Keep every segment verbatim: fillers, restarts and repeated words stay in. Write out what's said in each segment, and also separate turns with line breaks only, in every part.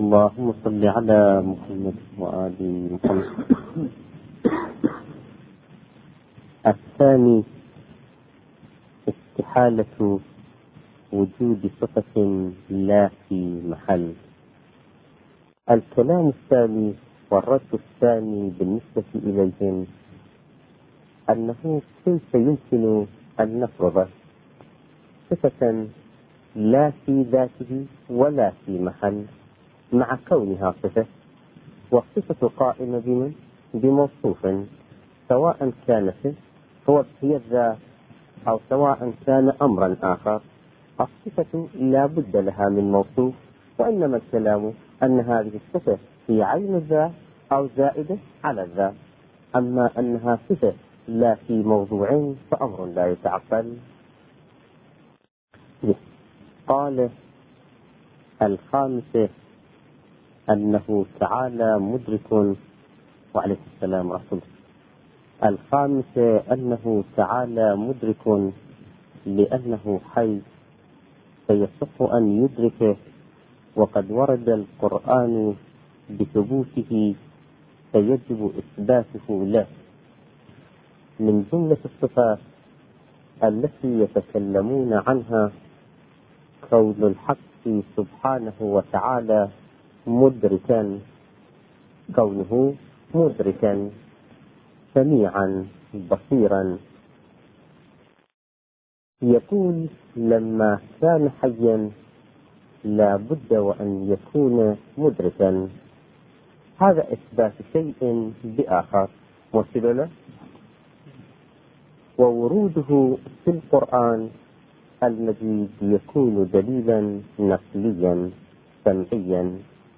اللهم صل على محمد وآل محمد. الثاني استحالة وجود صفة لا في محل. الكلام الثاني والرد الثاني بالنسبة إليهم أنه كيف يمكن أن نفرض صفة لا في ذاته ولا في محل مع كونها صفة، والصفة قائمة بمن؟ بموصوف، سواء كانت هو هي الذات أو سواء كان أمرا آخر. الصفة لا بد لها من موصوف، وإنما الكلام أن هذه الصفة في عين الذات أو زائدة على الذات. أما أنها صفة لا في موضوع فأمر لا يتعقل. قال الخامسة أنه تعالى مدرك، وعليه السلام رسول. الخامسة أنه تعالى مدرك لأنه حي فيصح أن يدركه، وقد ورد القرآن بثبوته فيجب إثباته له. من جملة الصفات التي يتكلمون عنها كون الحق سبحانه وتعالى مدركا، كونه مدركا سميعا بصيرا. يقول لما كان حيا لا بد وأن يكون مدركا. هذا إثبات شيء بآخر مرسل، ووروده في القرآن المجيد يكون دليلا نقليا سمعيا.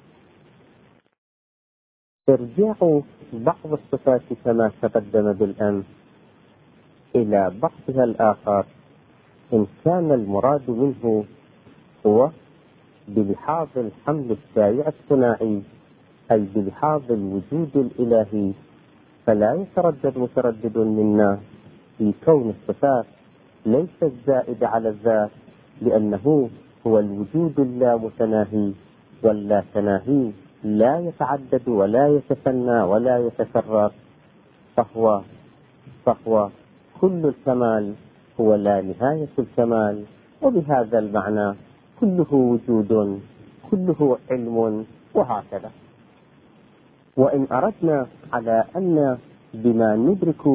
ارجعوا بعض الصفات كما تقدم بالأمس إلى بعضها الآخر، إن كان المراد منه هو بلحاظ الحمل الشائع الصناعي أي بلحاظ الوجود الإلهي، فلا يتردد متردد منا في كون الصفات ليس الزائد على الذات، لأنه هو الوجود اللامتناهي، واللا تناهي لا يتعدد ولا يتثنى ولا يتكرر، فهو فهو كل الكمال هو لا نهاية الكمال. وبهذا المعنى كله وجود، كله علم، وهكذا. وإن أردنا على أن بما ندرك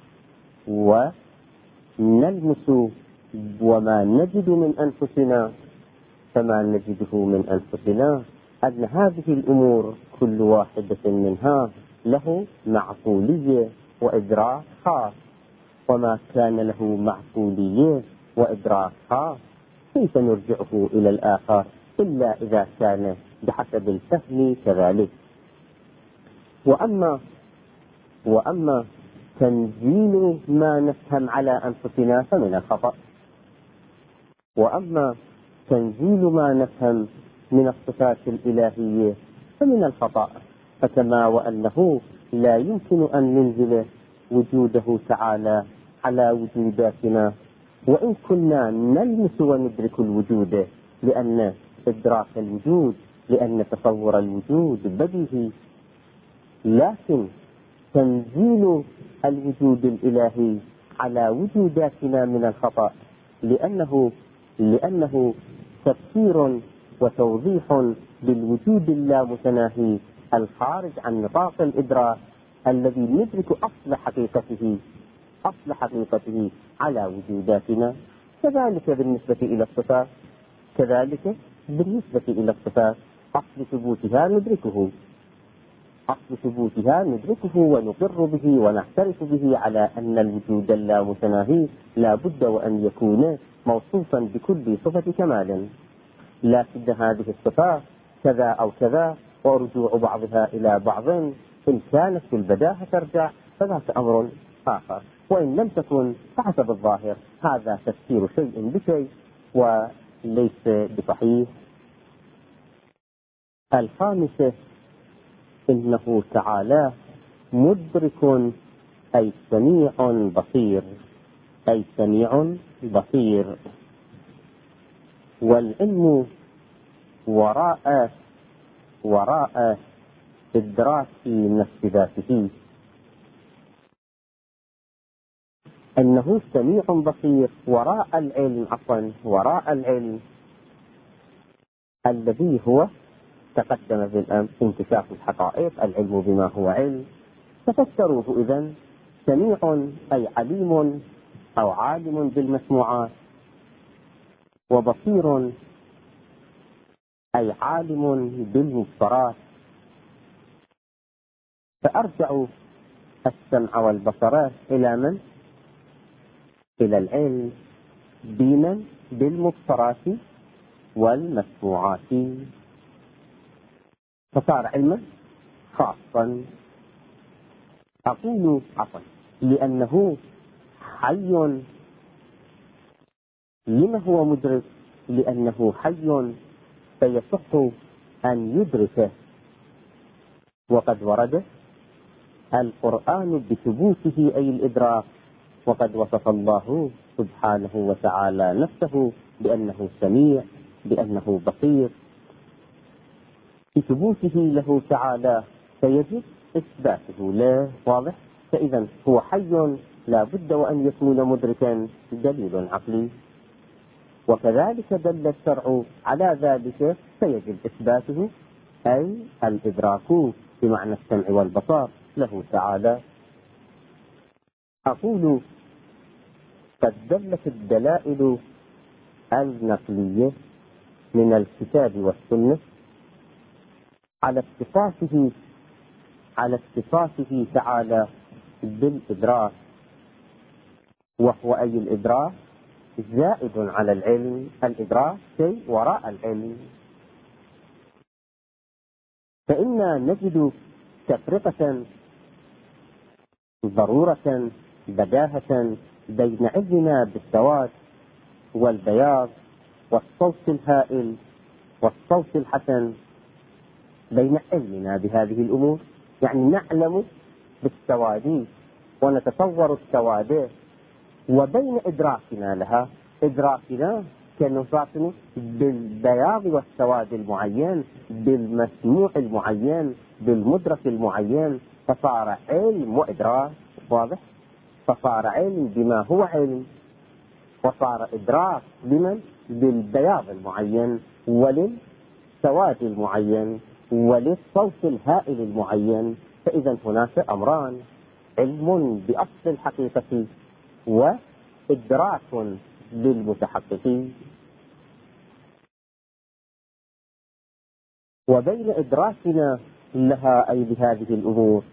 ونلمس وما نجد من أنفسنا، فما نجده من أنفسنا أن هذه الأمور كل واحدة منها له معقولية وإدراك خاص، وما كان له معقولية وإدراك خاص كيف نرجعه إلى الآخر إلا إذا كان بحسب الفهم كذلك. وأما وأما تنزيل ما نفهم على أنفسنا فمن الخطأ، وأما تنزيل ما نفهم من الصفات الإلهية فمن الخطأ. فكما وأنه لا يمكن أن ننزل وجوده تعالى على وجوداتنا، وإن كنا نلمس وندرك الوجود، لأن إدراك الوجود، لأن تصور الوجود بديهي، لكن تنزيل الوجود الإلهي على وجوداتنا من الخطأ، لأنه لأنه تفسير وتوضيح بالوجود اللامتناهي الخارج عن نطاق الإدراك الذي ندرك أصل حقيقته أصل حقيقته على وجوداتنا. كذلك بالنسبة إلى الصفات، كذلك بالنسبة إلى الصفات أصل ثبوتها ندركه أصل ثبوتها ندركه ونقر به ونعترف به على أن الوجود اللامتناهي لا بد وأن يكون موصوفا بكل صفة كمال. لكن هذه الصفات كذا أو كذا، ورجوع بعضها إلى بعض إن كانت في البداهة ترجع فذاك أمر آخر، وإن لم تكن فحسب الظاهر. هذا تفسير شيء بشيء وليس بصحيح. الخامسة إنه تعالى مدرك أي سميع بصير أي سميع بصير. والعلم وراء وراء إدراك نفس ذاته، أنه سميع بصير وراء العلم عفوا وراء العلم الذي هو تقدم بالأمس انكشاف الحقائق، العلم بما هو علم. تفسروه إذن سميع أي عليم أو عالم بالمسموعات، وبصير أي عالم بالمبصرات. فأرجع السمع والبصر إلى من؟ إلى العلم بمن؟ بالمبصرات والمسموعات، فصار علما خاصا. أقول عفوا لأنه حي. لما هو مدرك؟ لأنه حي فيصح أن يدركه، وقد ورد القرآن بثبوته أي الإدراك، وقد وصف الله سبحانه وتعالى نفسه بأنه سميع بأنه بصير. بثبوته له تعالى فيجب إثباته له، واضح؟ فإذا هو حي لا بد وأن يكون مدركا، دليل عقلي، وكذلك دل الشرع على ذلك فيجب إثباته أي الإدراك بمعنى السمع والبصر له تعالى. أقول قد دلت الدلائل النقلية من الكتاب والسنة على اتصافه على اتصافه تعالى بالإدراك، وهو أي الإدراك زائد على العلم، الإدراك شيء وراء العلم. فإنا نجد تفرقة ضرورة بداهة بين علمنا بالسواد والبياض والصوت الهائل والصوت الحسن، بين علمنا بهذه الأمور، يعني نعلم بالسواد ونتصور السواد، وبين إدراكنا لها، إدراكنا كنفاقنا بالبياض والسواد المعين، بالمسموع المعين، بالمدرك المعين، فصار علم وإدراك، واضح؟ فصار علم بما هو علم، وصار إدراك بمن؟ بالبياض المعين وللسواد المعين وللصوت الهائل المعين. فإذا هناك أمران: علم بأصل الحقيقة وإدراك للمتحققين. وبين إدراكنا لها أي بهذه الأمور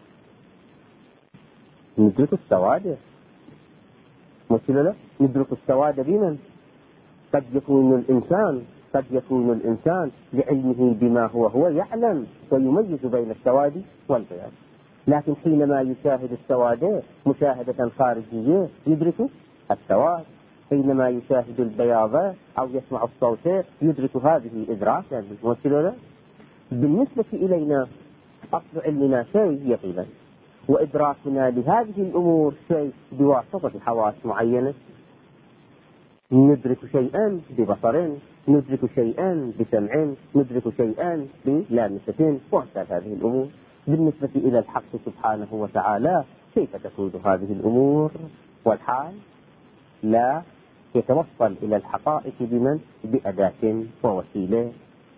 ندرك السواد، مثل لا ندرك السواد بمن؟ قد يكون الإنسان قد يكون الإنسان لعلمه بما هو هو يعلم ويميز بين السواد والبياض، لكن حينما يشاهد السواد مشاهدة خارجية يدرك السواد، حينما يشاهد البياض أو يسمع الصوت يدرك هذه إدراكا. مثل بالنسبة إلينا أصل علمنا شيء يقينا، وإدراكنا لهذه الأمور شيء بواسطة حواس معينة، ندرك شيئا ببصر، ندرك شيئا بسمع، ندرك شيئا بلامسة، وأمثال هذه الأمور. بالنسبة إلى الحق سبحانه وتعالى كيف تكون هذه الأمور؟ والحال لا يتوصل إلى الحقائق بمن؟ بأداة ووسيلة،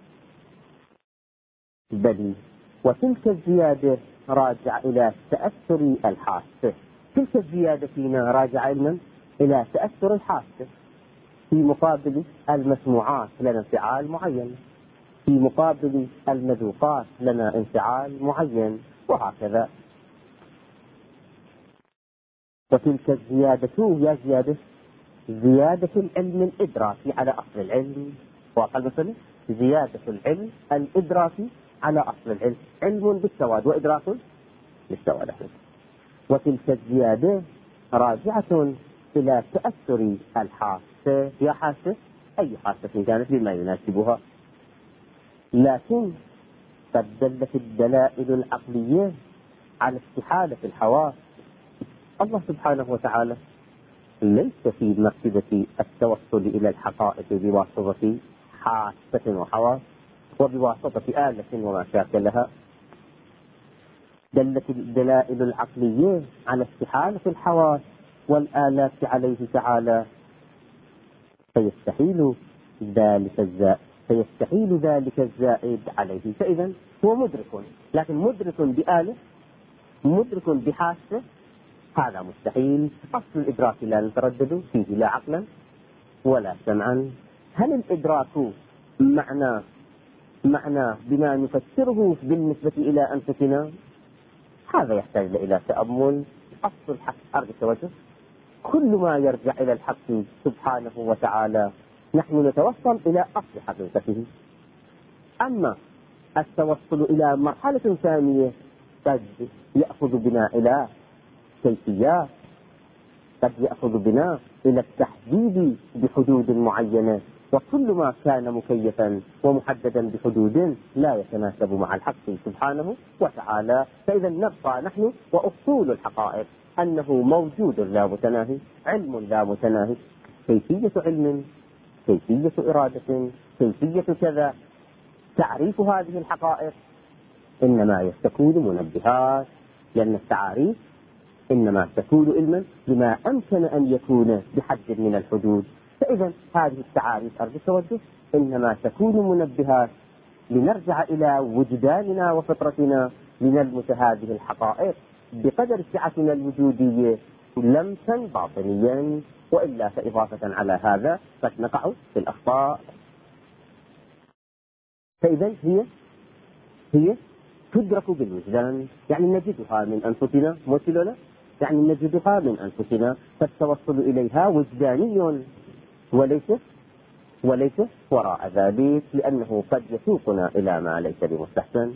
بل وتلك الزيادة راجع إلى تأثر الحاسة. تلك الزيادة فينا راجع إلى إلى تأثر الحاسة، في مقابل المسموعات لنا انفعال معين، في مقابل المذوقات لنا انفعال معين، وهكذا. وتلك الزيادة هي زيادة زيادة العلم الإدراكي على أصل العلم، وقال مثلا زيادة العلم الإدراكي على أصل العلم، علم بالسواد وإدراك بالسواد. وتلك الزيادة راجعة إلى تأثر الحاسة، يا حاسة أي حاسة كانت بما يناسبها، لكن قد دلت الدلائل العقلية على استحالة الحواس. الله سبحانه وتعالى ليس في مرتبة التوصل إلى الحقائق بواسطة حاسة وحواس، وبواسطة آلة وما شاكلها. دلت الدلائل العقلية على استحالة الحواس والآلات عليه تعالى، فيستحيل ذلك الزائد فيستحيل ذلك الزائد عليه. فإذا هو مدرك، لكن مدرك بآلة، مدرك بحاسة، هذا مستحيل. أصل الإدراك لا نتردد فيه لا عقلا ولا سمعا. هل الإدراك معنى معنى بما نفسره بالنسبة إلى أنفسنا؟ هذا يحتاج إلى تأمل. أصل الحق أرجو التوجه، كل ما يرجع إلى الحق سبحانه وتعالى نحن نتوصل إلى أصل حقيقته. أما التوصل إلى مرحلة ثانية قد يأخذ بنا إلى كيفيات، قد يأخذ بنا إلى التحديد بحدود معينة، وكل ما كان مكيفا ومحددا بحدود لا يتناسب مع الحق سبحانه وتعالى. فإذا نبقى نحن وأصول الحقائق أنه موجود لا متناهي، علم لا متناهي، كيفية علم، كيفية إرادة، كيفية كذا، تعريف هذه الحقائق إنما تكون منبهات، لأن التعاريف إنما تكون علما لما أمكن أن يكون بحد من الحدود. فإذا هذه التعاريف أرجو التوجه إنما تكون منبهات لنرجع إلى وجداننا وفطرتنا لنلمس هذه الحقائق بقدر سعتنا الوجودية لمسا باطنيا، وإلا فإضافة على هذا قد نقع في الأخطاء. فإذا هي هي تدرك بالوجدان، يعني نجدها من أنفسنا، مثلنا يعني نجدها من أنفسنا، فالتوصل إليها وجداني وليس وليس وراء ذلك، لأنه قد يسوقنا إلى ما ليس بمستحسن.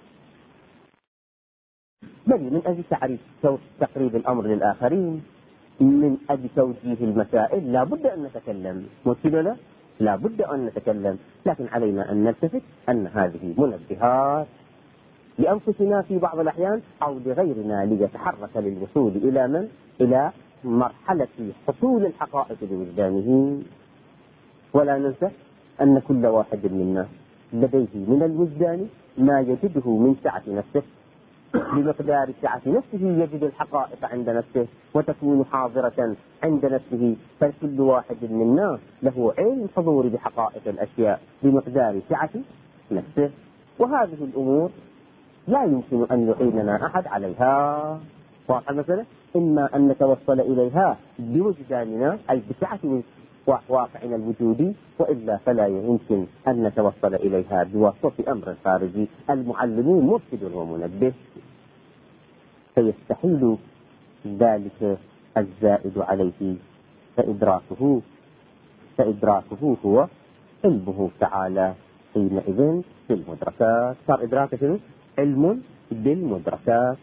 بل من أجل تعريف تقريب الأمر للآخرين، من أجل توجيه المسائل لا بد أن نتكلم، مثلنا لا بد أن نتكلم، لكن علينا أن نلتفت أن هذه منبهات لأنفسنا في بعض الأحيان أو لغيرنا ليتحرك للوصول إلى من؟ إلى مرحلة حصول الحقائق بوجدانه. ولا ننسى أن كل واحد منا لديه من الوجدان ما يجده من سعة نفسه، بمقدار سعة نفسه يجد الحقائق عند نفسه وتكون حاضرة عند نفسه. فكل واحد منا له علم حضور بحقائق الأشياء بمقدار سعة نفسه، وهذه الأمور لا يمكن أن يعيننا أحد عليها. واضح مثلا، إما أن نتوصل إليها بوجداننا أي بسعة واقعنا الوجودي، وإلا فلا يمكن أن نتوصل إليها بواسطة أمر خارجي. المعلمون مرشد ومنبه، فيستحيل ذلك الزائد عليه، فإدراكه فإدراكه هو علمه تعالى حينئذ بالمدركات. صار إدراكه علم بالمدركات.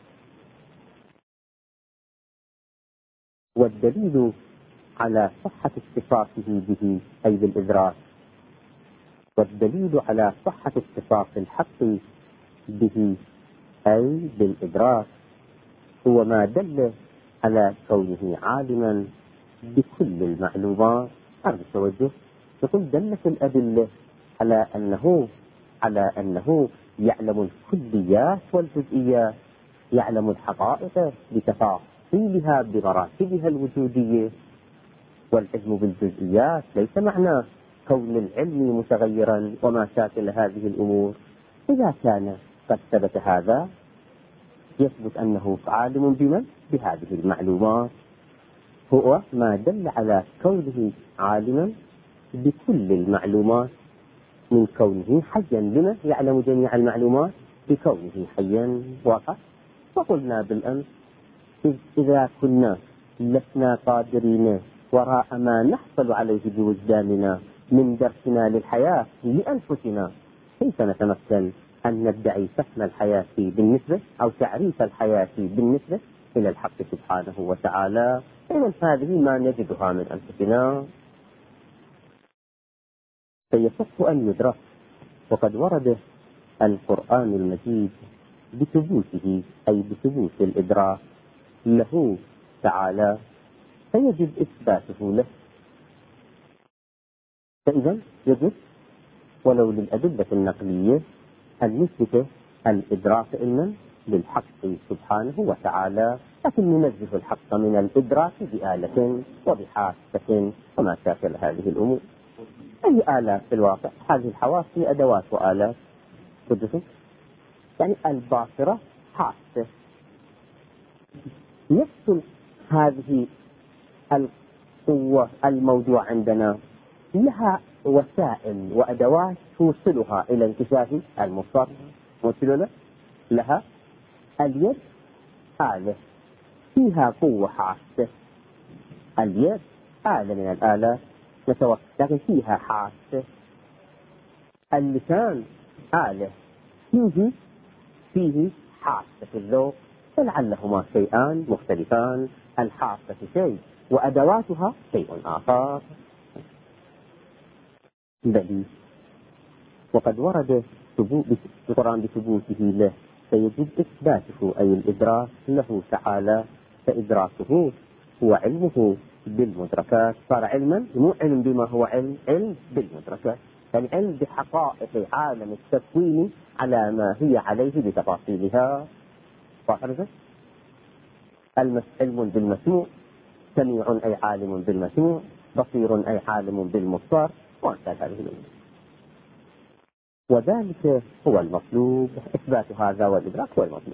والدليل على صحة اتصافه به أي بالإدراك، والدليل على صحة اتصاف الحق به أي بالإدراك هو ما دل على كونه عالما بكل المعلومات. أرجو التوجه، يقول دلت الأدلة على أنه على أنه يعلم الكليات والجزئيات، يعلم الحقائق بتفاصيلها بمراتبها الوجودية. والعلم بالجزئيات ليس معناه كون العلم متغيرا وما شاكل هذه الأمور. إذا كان قد ثبت هذا يثبت أنه عالم بمن؟ بهذه المعلومات. هو ما دل على كونه عالما بكل المعلومات، من كونه حيا لما يعلم جميع المعلومات بكونه حيا. واضح. وقلنا بالأمس إذا كنا لسنا قادرين وراء ما نحصل عليه بوجداننا من درسنا للحياة لأنفسنا، كيف نتمكن أن ندعي فهم الحياة بالنسبة أو تعريف الحياة بالنسبة إلى الحق سبحانه وتعالى؟ إذن هذه ما نجدها من أنفسنا، فيصح أن يدرك. وقد ورد القرآن المجيد بثبوته أي بثبوت الإدراك له تعالى، فيجب إثباته له. فإذا يجب ولو للأدلة النقلية المثبتة الإدراك علما للحق سبحانه وتعالى، لكن ننزه الحق من الإدراك بآلة وبحاسة وما شاكل هذه الأمور. أي آلات في الواقع؟ هذه الحواس هي أدوات وآلات. يعني الباصرة حاسة، يفصل هذه القوة الموضوع عندنا لها وسائل وأدوات توصلها إلى انكشاف المبصر. موصلة لها اليد آلة فيها قوة حاسة، اليد آلة من الآلات نتوقف لكن فيها حاسة. اللسان آلة فيه فيه حاسة الذوق، فلعلهما شيئان مختلفان، الحاسة شيء وأدواتها شيء آخر. بل وقد ورد القرآن بثبوته له، فيجب إثباته أي الإدراك له تعالى، فإدراكه هو علمه بالمدركات. صار علما، مو علم بما هو علم، علم بالمدركات، العلم بحقائق عالم التكوين على ما هي عليه بتفاصيلها. فاحرزت علم بالمسموع، سميع أي عالم بالمسموع، بصير أي عالم بالمبصر، وأمثال هذه الأمور. وذلك هو المطلوب، إثبات هذا والإدراك هو المطلوب.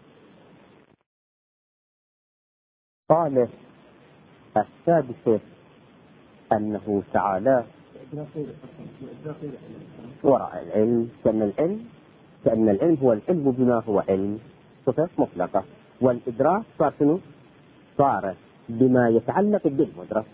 قال السادس أنه تعالى وراء العلم، كأن العلم كأن العلم هو العلم بما هو علم صفة مطلقة، والإدراك صار شنو؟ صار بما يتعلق بالمدرك.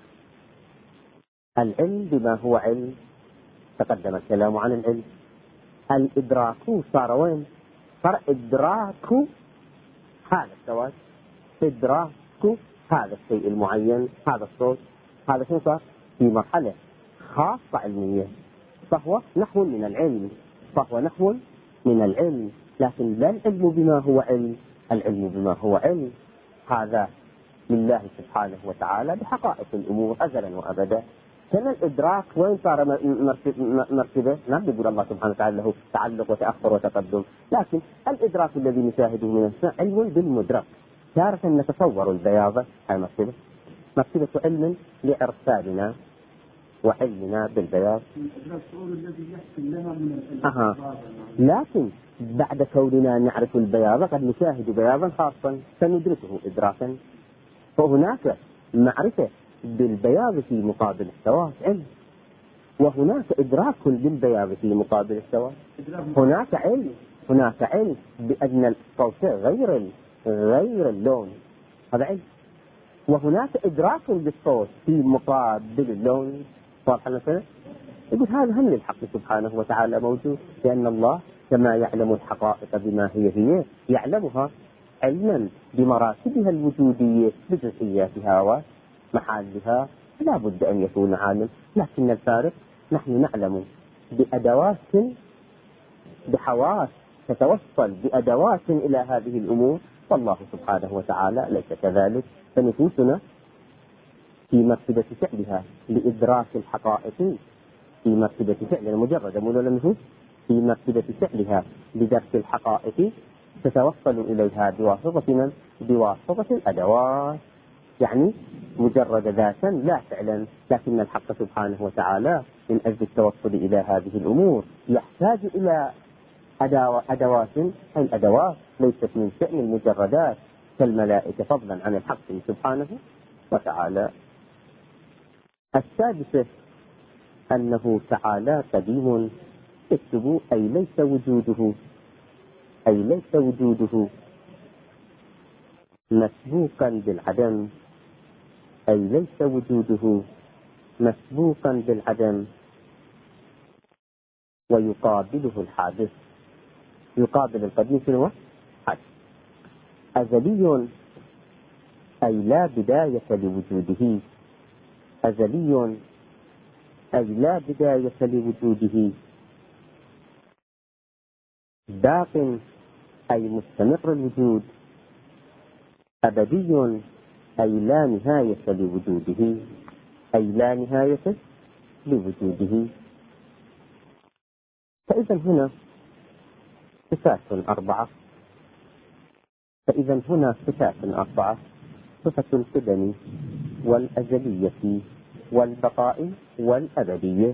العلم بما هو علم، تقدم الكلام عن العلم. الإدراك صار وين؟ صار إدراك هذا السواد، إدراك هذا الشيء المعين، هذا الصوت، هذا شو صار؟ في مرحلة خاصة علمية، فهو نحو من العلم، فهو نحو من العلم، لكن لا العلم بما هو علم. العلم بما هو علم هذا لله سبحانه وتعالى بحقائق الأمور أزلا وأبدا. كان الإدراك وين صار مرتبة؟ نعم، يقول الله سبحانه وتعالى له تعلق وتأخر وتقدم، لكن الإدراك الذي نشاهده من السماء علم بالمدرك. تارة نتصور البياضة، هاي مرتبة مرتبة علم لإرسالنا وعلمنا بالبياض. أها. لكن بعد كوننا نعرف البياض قد نشاهد بياضا خاصا سندركه إدراكا، فهناك معرفة بالبياض في مقابل السواد علم، وهناك إدراك بالبياض في مقابل السواد. هناك علم هناك علم بأن الصوت غير غير اللون، هذا علم، وهناك إدراك بالصوت في مقابل اللون. صالح مثلا يقول هذا هم للحق سبحانه وتعالى موجود، لأن الله كما يعلم الحقائق بما هي هي يعلمها علما بمراتبها الوجودية بجزئياتها ومحالها، لا بد أن يكون عالم. لكن الفارق نحن نعلم بأدوات بحواس تتوصل بأدوات إلى هذه الأمور، والله سبحانه وتعالى ليس كذلك. فنفوسنا في مرتبة فعلها لإدراك الحقائق، في مرتبة فعلها مجرد مولى النفوس في مرتبة فعلها لدرك الحقائق تتوصل إليها بواسطة من؟ بواسطة الأدوات، يعني مجرد ذاتا لا فعلا. لكن الحق سبحانه وتعالى من أجل التوصل إلى هذه الأمور يحتاج إلى أدوات. هذه الأدوات ليست من شأن المجردات كالملائكة فضلا عن الحق سبحانه وتعالى. السادسة أنه تعالى قديم، اكتبوا أي ليس وجوده أي ليس وجوده مسبوقا بالعدم، أي ليس وجوده مسبوقا بالعدم ويقابله الحادث. يقابل القديم شنو؟ حادث. أزلي أي لا بداية لوجوده، أزلي أي لا بداية لوجوده. باق أي مستمر الوجود. أبدي أي لا نهاية لوجوده، أي لا نهاية لوجوده. فإذا هنا صفات أربعة فإذا هنا صفات أربعة: صفة القدم والأزلية والبقاء والأبدية.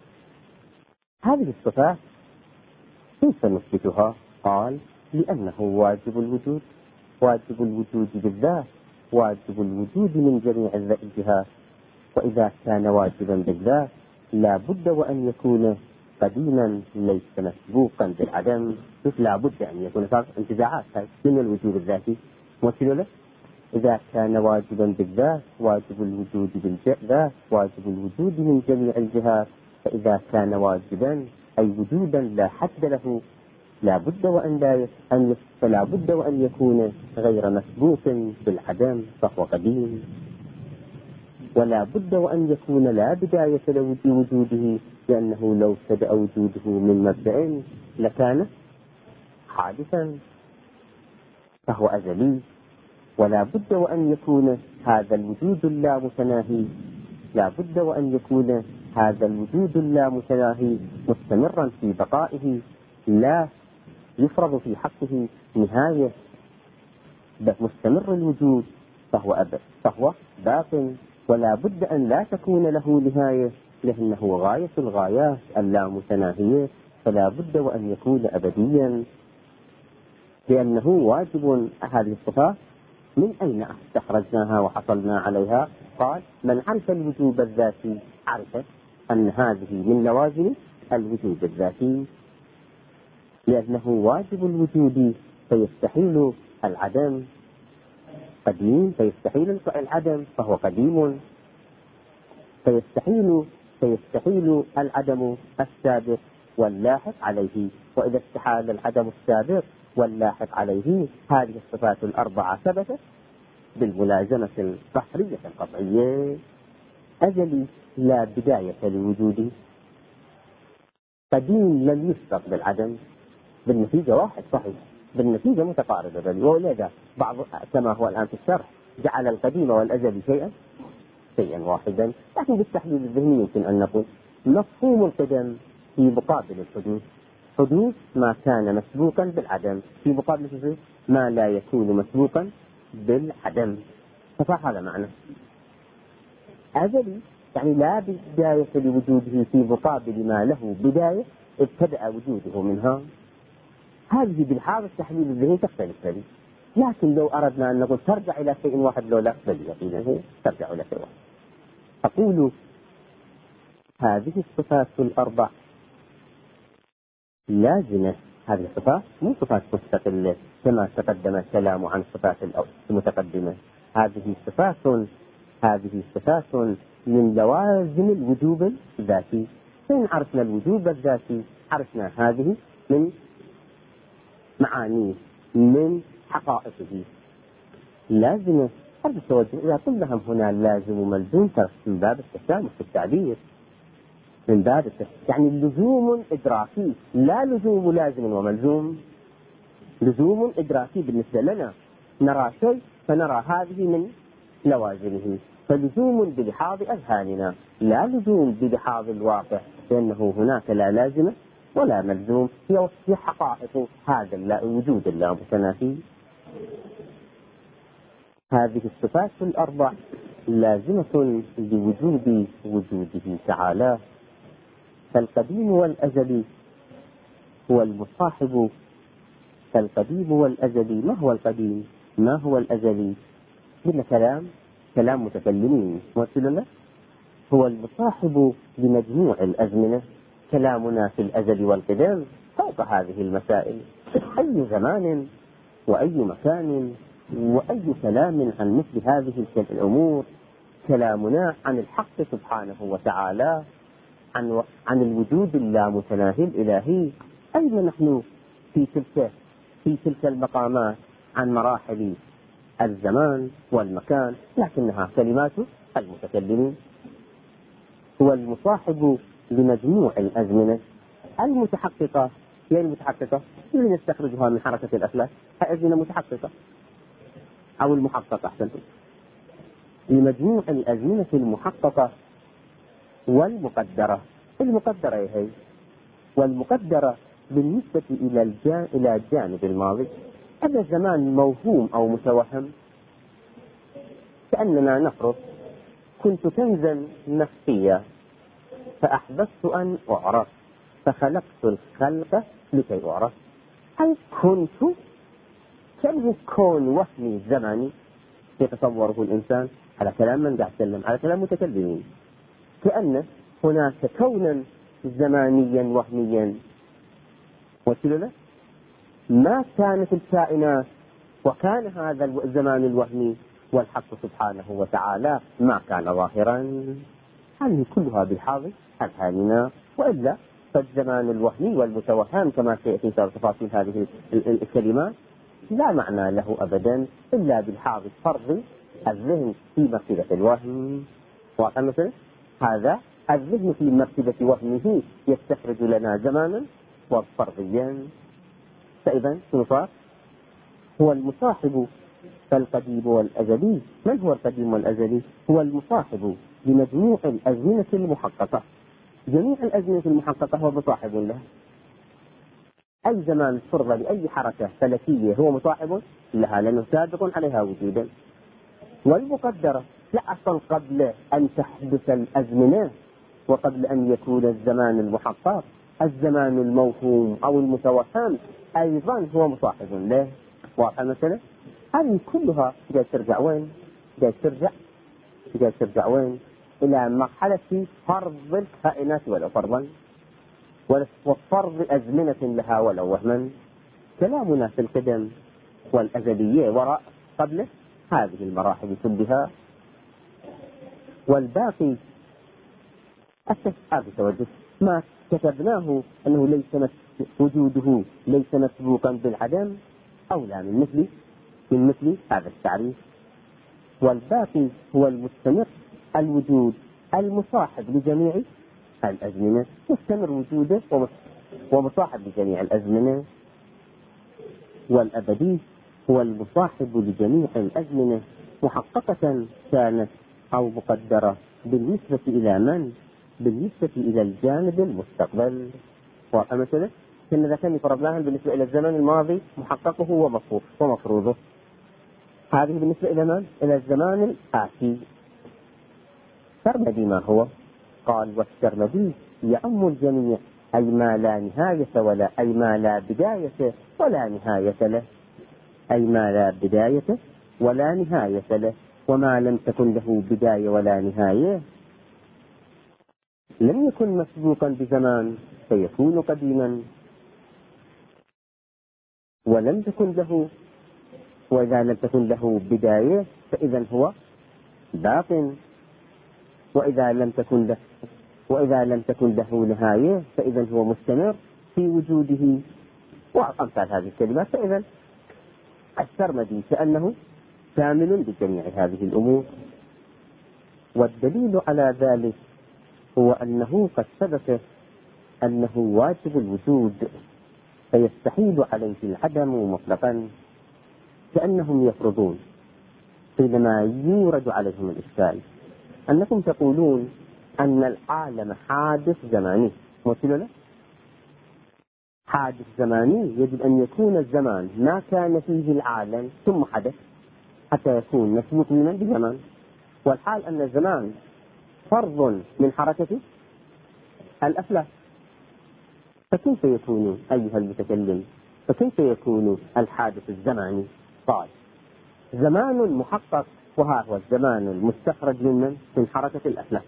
هذه الصفات كيف نثبتها؟ قال: لأنه واجب الوجود، واجب الوجود بالذات، واجب الوجود من جميع الجهات. وإذا كان واجبا بالذات لا بد وأن يكون قديما ليس مسبوقا بالعدم. لا بد أن يكون صار انتزاعات من الوجود الذاتي. مثل له إذا كان واجبا بالذات واجب الوجود بالذات، واجب الوجود من جميع الجهات. فإذا كان واجبا أي وجودا لا حد له لا بد وأن لا أن فلا بد وأن يكون غير مسبوق بالعدم فهو قديم، ولا بد وأن يكون لا بداية له لوجوده، لأنه لو ابتدأ وجوده من مبدأ لكان حادثا فهو أزلي. ولا بد وأن يكون هذا الوجود اللامتناهي لا بد وأن يكون هذا الوجود اللامتناهي مستمرا في بقائه، لا يفرض في حقه نهاية، بل مستمر الوجود فهو أبد فهو باق. ولا بد أن لا تكون له نهاية، لأنه غاية الغايات اللامتناهية، فلا بد وأن يكون أبديا، لأنه واجب. هذه الصفات من أين استخرجناها وحصلنا عليها؟ قال: من عرف الوجوب الذاتي عرف أن هذه من لوازم الوجوب الذاتي، لأنه واجب الوجود فيستحيل العدم قديم، فيستحيل العدم فهو قديم، فيستحيل فيستحيل العدم السابق واللاحق عليه. وإذا استحال العدم السابق واللاحق عليه هذه الصفات الأربعة ثبتت بالملازمة البحرية القطعية: أزلي لا بداية لوجوده، قديم لم يسبق بالعدم. بالنتيجة واحد صحيح، بالنتيجة متقاربة، بل ولذا بعض كما هو الآن في الشرح جعل القديم والأزلي شيئا شيئا واحدا. لكن بالتحليل الذهني يمكن أن نقول مفهوم القدم في مقابل الحدوث، حدوث ما كان مسبوقا بالعدم في مقابل ما لا يكون مسبوقا بالعدم، فصح هذا معنى. أزلي يعني لا بداية لوجوده في مقابل ما له بداية ابتدأ وجوده منها. هذه بالحاضر التحليل الذهني تختلف هذه. لكن لو أردنا أن نقول ترجع إلى شيء واحد لو لا، بل يقينا هي ترجع إلى شيء واحد. أقول هذه الصفات الأربع لازمة. هذه الصفات مو صفات مستقلة كما تقدم الكلام عن الصفات المتقدمة. هذه صفات هذه صفات من لوازم الوجوب الذاتي. فإن عرفنا الوجوب الذاتي عرفنا هذه من معانيه، من حقائقه. لازمة هذا التوجه إذا قلنا هنا لازم وملزوم من باب التسامح في التعبير، من باب التسامح يعني اللزوم إدراكي، لا لزوم لازم وملزوم. لزوم إدراكي بالنسبة لنا نرى شيء فنرى هذه من لوازمه، فلزوم بلحاظ أذهاننا لا لزوم بلحاظ الواقع، لأنه هناك لا لازمة ولا ملزوم، هي حقائق هذا الوجود اللامتناهي. هذه الصفات الأربع لازمة لوجود وجوده تعالى. فالقديم والأزلي هو المصاحب. فالقديم والأزلي ما هو القديم؟ ما هو الأزلي؟ هنا كلام كلام متكلمين مثلنا. هو المصاحب لمجموع الأزمنة. كلامنا في الأزل والقدم فوق هذه المسائل. أي زمان وأي مكان وأي كلام عن مثل هذه الأمور كلامنا عن الحق سبحانه وتعالى، عن عن الوجود اللامتناهي الإلهي. أين نحن في تلك في تلك المقامات عن مراحل الزمان والمكان، لكنها كلمات المتكلمين. هو المصاحب لمجموع الأزمنة المتحققة. هي المتحققة اللي نستخرجها من حركة الأفلاك، أزمنة متحققة أو المحققة أحسن، لمجموع الأزمنة المحققة والمقدرة. المقدرة هي والمقدرة بالنسبة إلى الجانب, إلى الجانب الماضي. هذا الزمان موهوم أو متوهم، كأننا نفرض كنت كنزا مخفيا فأحببت أن أعرف فخلقت الخلق لكي أعرف. هل كنت كم كون وهمي زمني يتصوره الإنسان؟ على كلام من قاعد يتكلم، على كلام متكلمين، كأن هناك كونا زمانيا وهميا وكذا ما كانت الكائنات وكان هذا الزمان الوهمي والحق سبحانه وتعالى ما كان ظاهرا. هذه كلها بالحاضر أذهاننا، وإلا فالزمان الوهمي والمتوهم كما سيأتي تفاصيل هذه الكلمات لا معنى له أبدا إلا بالحاضر فرض الذهن في مرتبة الوهم. واضح مثلا هذا الذهن في مرتبة وهمه يستخرج لنا زمانا وفرضيا. فإذا صار هو المصاحب فالقديم والأزلي. من هو القديم والأزلي؟ هو المصاحب لمجموع الأزمنة المحققة. جميع الأزمنة المحققة هو مصاحب لها. أي زمان فرض لأي حركة فلكية هو مصاحب لها لأنه سابق عليها وجودا. والمقدرة لا أصل قبل أن تحدث الأزمنة وقبل أن يكون الزمان المحقق، الزمان الموهوم أو المتوهم أيضا هو مصاحب له. واضح مثلا هذه كلها جاي ترجع وين؟ جاي ترجع جاي ترجع وين؟ إلى مرحلة فرض الكائنات ولو فرضا، وفرض أزمنة لها ولو وهما. كلامنا في القدم والأزلية وراء قبل هذه المراحل كلها، والباقي التسعاب توجه ما كتبناه أنه ليس وجوده ليس مسبوقا بالعدم أولى من مثل من مثل هذا التعريف. والباقي هو المستمر الوجود المصاحب لجميع الأزمنة، مستمر وجوده ومصاحب لجميع الأزمنة. والأبدي هو المصاحب لجميع الأزمنة محققة كانت أو مقدرة بالنسبة إلى من؟ بالنسبة إلى الجانب المستقبل. ومثلا كنا ذكرنا فرضناها بالنسبة إلى الزمن الماضي محققه ومفروضه. هذه بالنسبة إلى من؟ إلى الزمان الآتي. السرمدي ما هو؟ قال والسرمدي يعم الجميع، أي ما لا نهاية ولا أي ما لا بداية ولا نهاية له، أي ما لا بداية ولا نهاية له. وما لم تكن له بداية ولا نهاية لم يكن مسبوقا بزمان فيكون قديما، ولم تكن له وإذا لم تكن له بداية فإذا هو باطن، وإذا لم تكن له وإذا لم تكن له نهاية فإذا هو مستمر في وجوده وأمثال هذه الكلمات. فإذا السرمدي كأنه كامل بجميع هذه الأمور. والدليل على ذلك هو أنه قد ثبت أنه واجب الوجود فيستحيل عليه العدم مطلقا، كأنهم يفرضون حينما يورد عليهم الإشكال أنكم تقولون أن العالم حادث زماني. مثلنا حادث زماني يجب أن يكون الزمان ما كان فيه العالم ثم حدث حتى يكون مسبوق من بزمان، والحال أن الزمان فرض من حركة الأفلاك. فكيف يكون أيها المتكلم فكيف يكون الحادث الزماني؟ قال زمان محقق، وها هو الزمان المستخرج من من حركة الأفلاك.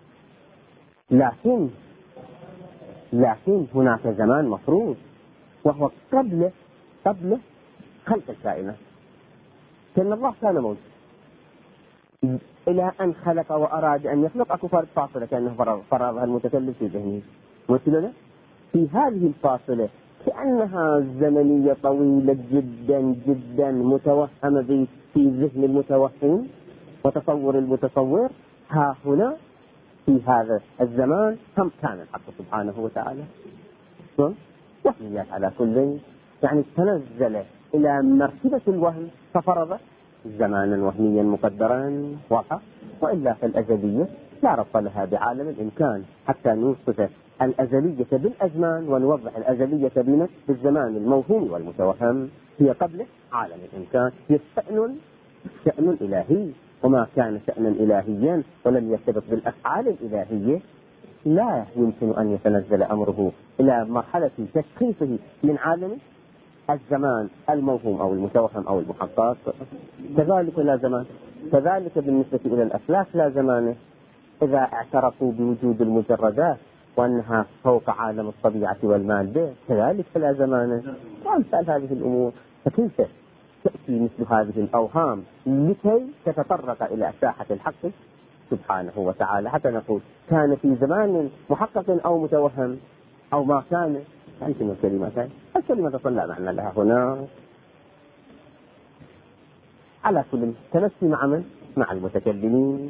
لكن لكن هناك زمان مفروض وهو قبل قبل خلق الكائنات، كأن الله كان موجود إلى أن خلق وأراد أن يخلق. أكو فرق فاصلة كأنه فرض فرضها المتكلم في ذهنه. مثلنا في هذه الفاصلة كأنها زمنية طويلة جدا جدا متوهمة في ذهن المتوهم وتصور المتصور. ها هنا في هذا الزمان هم كان الحق سبحانه وتعالى وحيات على كل، يعني تنزل إلى مرتبة الوهم ففرض زمانا وهميا مقدرا واضحا. وإلا فالأزلية لا ربط لها بعالم الإمكان حتى نوصف الأزلية بالأزمان ونوضح الأزلية بما بالزمان الموهوم والمتوهم. هي قبل عالم الإمكان، هي الشأن شأن إلهي، وما كان شأنا إلهيا ولم يرتبط بالأفعال الإلهية لا يمكن أن يتنزل أمره إلى مرحلة تشخيصه من عالم الزمان الموهوم أو المتوهم أو المحقق. كذلك لا زمان، كذلك بالنسبة إلى الأفلاك لا زمان. إذا اعترفوا بوجود المجردات وأنها فوق عالم الطبيعة والمادة كذلك لا زمان، وأمثال هذه الأمور. فكيف تأتي مثل هذه الأوهام لكي تتطرق إلى ساحة الحق سبحانه وتعالى حتى نقول كان في زمان محقق أو متوهم أو ما كان؟ يعني شنو الكلمة؟ الكلمة تصلى معنى لها هنا. على كل تمشي مع من؟ مع المتكلمين.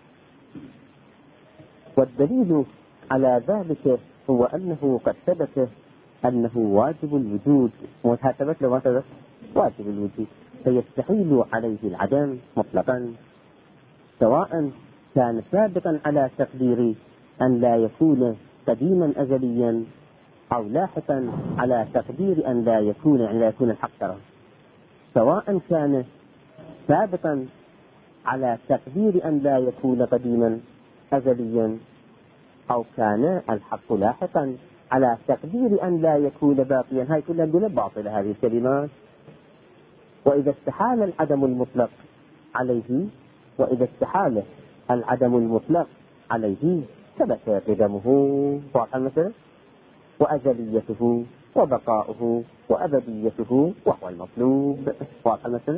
والدليل على ذلك هو أنه قد ثبت أنه واجب الوجود، وثبت لو ما ثبت واجب الوجود، فيستحيل عليه العدم مطلقا، سواء كان سابقا على تقدير أن لا يكون قديما أزليا أو لاحقا على تقدير أن لا يكون أن لا يكون الحق ترى، سواء كان سابقا على تقدير أن لا يكون قديما أزليا أو كان الحق لاحقا على تقدير أن لا يكون باقيا. هاي كلها نقول باطلة هذه الكلمات. وإذا استحال العدم المطلق عليه وإذا استحال العدم المطلق عليه ثبت قدمه واضح مثلا وأزليته وبقاؤه وأبديته وهو المطلوب واضح مثلا.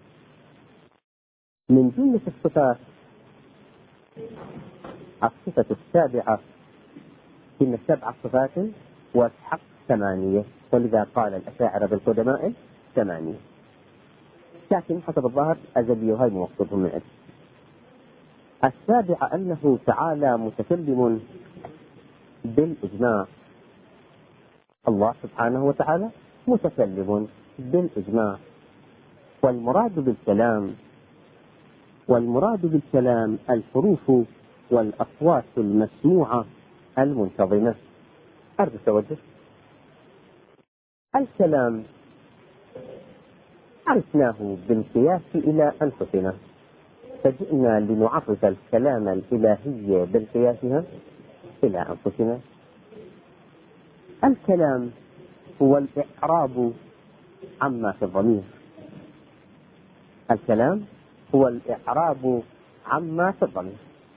من جملة الصفات الصفة السابعة إن السبع صفات والحق ثمانية، ولذا قال الأشاعرة بالقدماء ثمانية، لكن حسب الظاهر أزلية وهي موصفهم من أجل. السابعة أنه تعالى متكلم بالإجماع. الله سبحانه وتعالى متكلم بالإجماع، والمراد بالكلام والمراد بالكلام الحروف والأصوات المسموعة المنتظمة. أرجو التوجه. الكلام عرفناه بالقياس إلى أنفسنا، فجئنا لنعرف الكلام الإلهي بالقياسها إلى أنفسنا. الكلام هو الإعراب عما في الضمير. الكلام هو الإعراب عما في الضمير.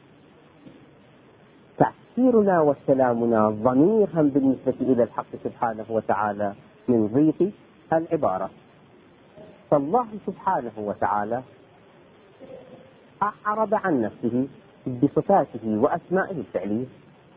تفسيرنا وسلامنا ضميرا بالنسبة إلى الحق سبحانه وتعالى من ضيق العبارة. فالله سبحانه وتعالى أعرب عن نفسه بصفاته وأسمائه الفعلية.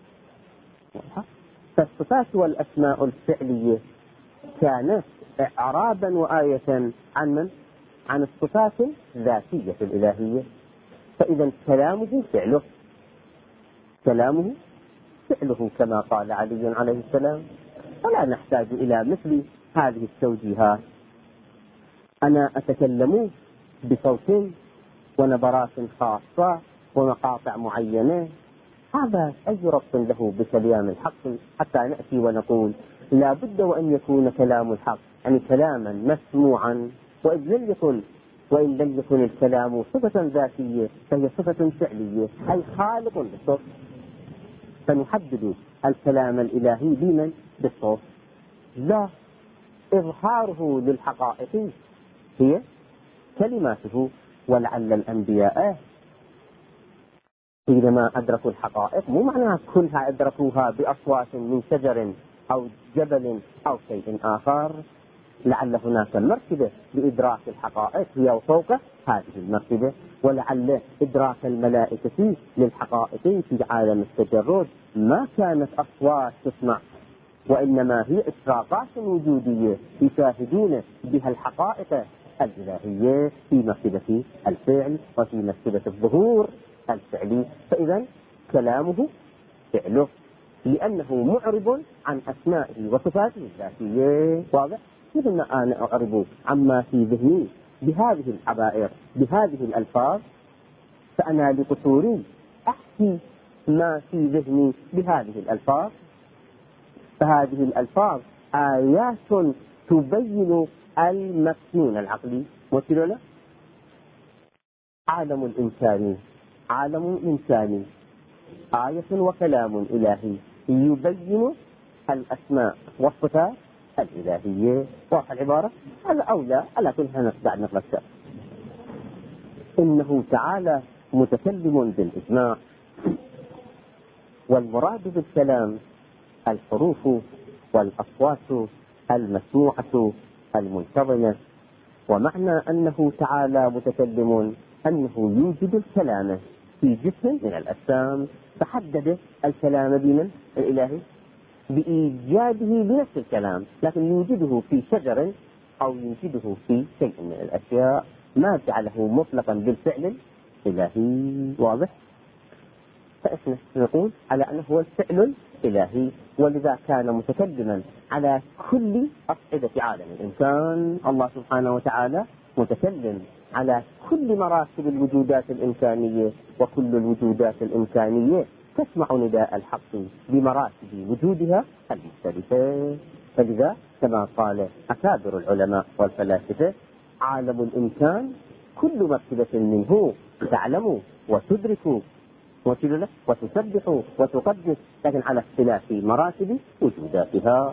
فالصفات والأسماء الفعلية كانت إعرابا وآية عن من؟ عن الصفات الذاتية الإلهية. فإذا كلامه فعله كلامه فعله كما قال علي عليه السلام. فلا نحتاج إلى مثل هذه التوجيهات. أنا أتكلم بصوت ونبرات خاصة ومقاطع معينة، هذا أي ربط له بكلام الحق حتى نأتي ونقول لا بد وأن يكون كلام الحق يعني كلاما مسموعا، وإن لم يكن وإن لم يكن الكلام صفة ذاتية فهي صفة فعلية أي خالق للصوت. فنحدد الكلام الإلهي بمن؟ بالصوت. لا، إظهاره للحقائق هي كلماته. ولعل الأنبياء حينما أدركوا الحقائق مو معناها كلها أدركوها بأصوات من شجر أو جبل أو شيء آخر، لعل هناك مرتبة لإدراك الحقائق هي فوق هذه المرتبة. ولعل إدراك الملائكة للحقائق في عالم التجرد ما كانت أصوات تسمع، وإنما هي إشراقات وجودية يشاهدون بها الحقائق الإلهية في مرتبة الفعل وفي مرتبة الظهور الفعلي. فإذا كلامه فعله لأنه معرب عن أسمائه وصفاته الذاتية. واضح؟ مثل ما أنا أعرب عما في ذهني بهذه العبائر بهذه الألفاظ، فأنا لقصوري أحكي ما في ذهني بهذه الألفاظ، فهذه الألفاظ آيات تبين المكنون العقلي. مثلنا عالم الإنسان، عالم إنساني، آية وكلام إلهي يبين الأسماء والصفات الإلهية. واضح العبارة؟ هذا أولى، لكن هنستطيع نقرأ الشرح. إنه تعالى متكلم بالإجماع، والمراد بالكلام الحروف والأصوات المسموعة المنتظمة. ومعنى أنه تعالى متكلم أنه يوجد الكلام في جسم من الأجسام، فحدد الكلام بمن؟ الإلهي، بإيجاده لنفس الكلام، لكن يوجده في شجر أو يوجده في شيء من الأشياء، ما جعله مطلقا بالفعل الإلهي. واضح؟ فإحنا نقول على أنه هو الفعل الإلهي، ولذا كان متكلما على كل أصعدة عالم الإنسان. الله سبحانه وتعالى متكلم على كل مراتب الوجودات الإنسانية، وكل الوجودات الإنسانية تسمع نداء الحق بمراتب وجودها المختلفة. فلذا كما قال أكابر العلماء والفلاسفة: عالم الإنسان كل مرتبة منه تعلم وتدرك وتسبح وتقدس، لكن على اختلاف مراتب وجوداتها.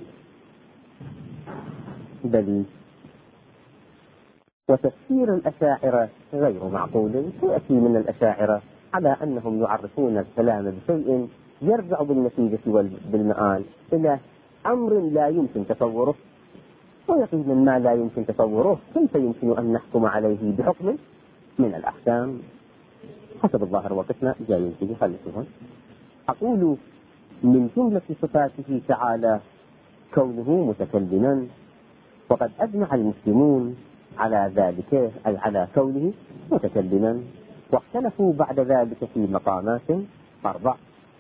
بل وتفسير الأشاعرة غير معقول. سيأتي من الأشاعرة على أنهم يعرفون الكلام بشيء يرجع بالنتيجة والمآل إلى أمر لا يمكن تصوره، ويقينا ما لا يمكن تصوره كيف يمكن أن نحكم عليه بحكم من الأحكام؟ حسب الظاهر وقتنا جاي ينتهي، خلصوها. أقول من جملة صفاته تعالى كونه متكلما، وقد أجمع المسلمون على ذلك، أي على كونه متكلما، واختلفوا بعد ذلك في مقامات أربع.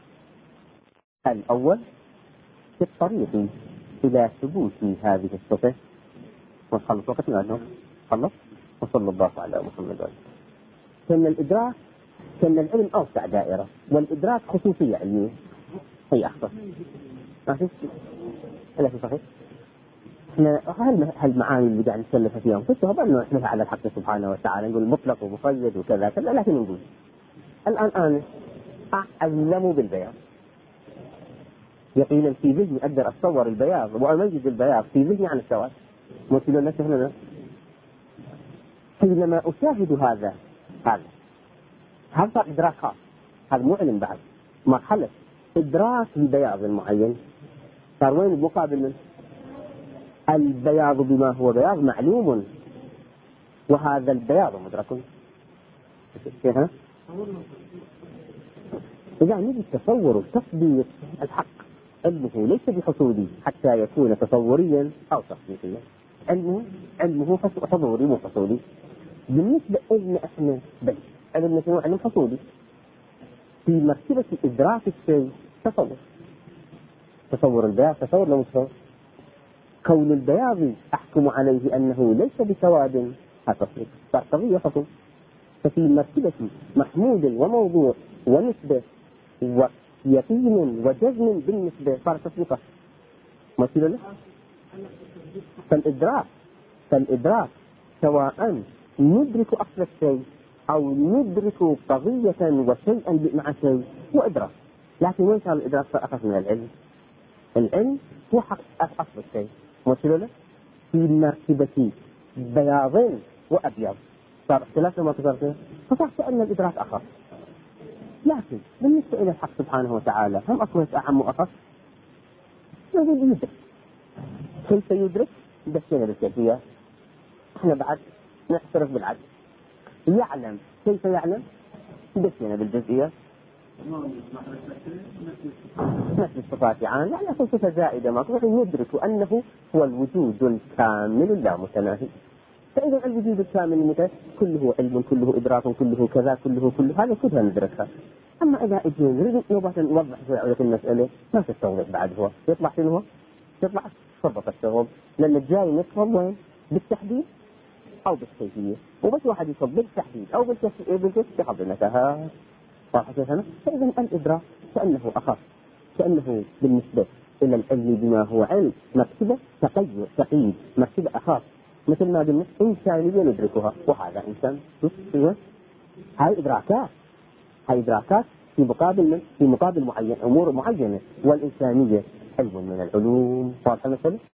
الأول في الطريق إلى ثبوت هذه الصفة. ونخلص وقتنا أنه خلص. وصلى الله على محمد وعلى كان الإدراك، كان العلم أوسع دائرة، والإدراك خصوصية علمية هي أخطر. ما في إلا في صحيح. إحنا هالمعاني اللي قاعد نتكلم فيها نفسها بأنه إحنا على الحق سبحانه وتعالى نقول مطلق ومقيد وكذا كذا، لكن نقول الآن أنا أعلم بالبياض يقينا في ذهني، أقدر أتصور البياض وأميز البياض في ذهني عن السواد. مثل الناس هنا حينما أشاهد هذا هذا هذا صار إدراك خاص، هذا مو علم بعد، مرحلة إدراك لبياض معين. صار وين المقابل منه؟ البياض بما هو بياض معلوم، وهذا البياض مدرك. كيف؟ إذا نجي التصور التصديق الحق علمه ليس بحصولي حتى يكون تصوريا أو تصديقيا. علمه علمه حضوري مو حصولي. بالنسبة إلنا إحنا بل علمنا شنو؟ علم حصولي. في مرتبة إدراك الشيء تصور، تصور البياض تصور لو تصور. كون البياض أحكم عليه أنه ليس بسواد، هذا تصديق، صار قضية حكم. ففي مرتبة محمود وموضوع ونسبة ويقين وجزم بالنسبة صار تصديقه. مثل له فالإدراك فالإدراك سواء ندرك أصل الشيء أو ندرك قضية وشيئا مع شيء هو إدراك. لكن وين صار الإدراك؟ صار أخف من العلم. العلم هو حق أصل الشيء. مثل له في مرتبة بياضين وأبيض صار اختلاف ما تصير، فصار كأن الإدراك أخف. لكن بالنسبة إلى الحق سبحانه وتعالى هم أكون أعم وأخف. يجب يدرك. كيف يدرك؟ دشينا بالكيفية. احنا بعد نعترف بالعدل. يعلم. كيف يعلم؟ دشينا بالجزئية. نفس الصفات عام، يعني أصل صفة زائدة ما تقول يدرك أنه هو الوجود الكامل اللامتناهي. فإذا الوجود الكامل المتناهي كله علم، كله إدراك، كله كذا، كله كله هذا كلها ندركها. أما إذا إجينا نريد نوضح نوضح في المسألة ما تستوضح بعد هو يطلع شنو هو؟ يطلع صرف الشغل، لأن الجاي نفهم وين؟ بالتحديد أو بالكيفية، وبس واحد يصب بالتحديد أو بالكيفية يحضر نتاها. واضح كيف هنا؟ فإذا الإدراك كأنه أخف، كأنه بالنسبة إلى العلم بما هو علم مرتبة تقيد تقييد، مرتبة أخاف، مثل ما قلنا إنسانية ندركها، وهذا إنسان. هاي إدراكات، هاي إدراكات في مقابل من؟ في مقابل معين، أمور معينة، والإنسانية علم من العلوم. واضح مثلا؟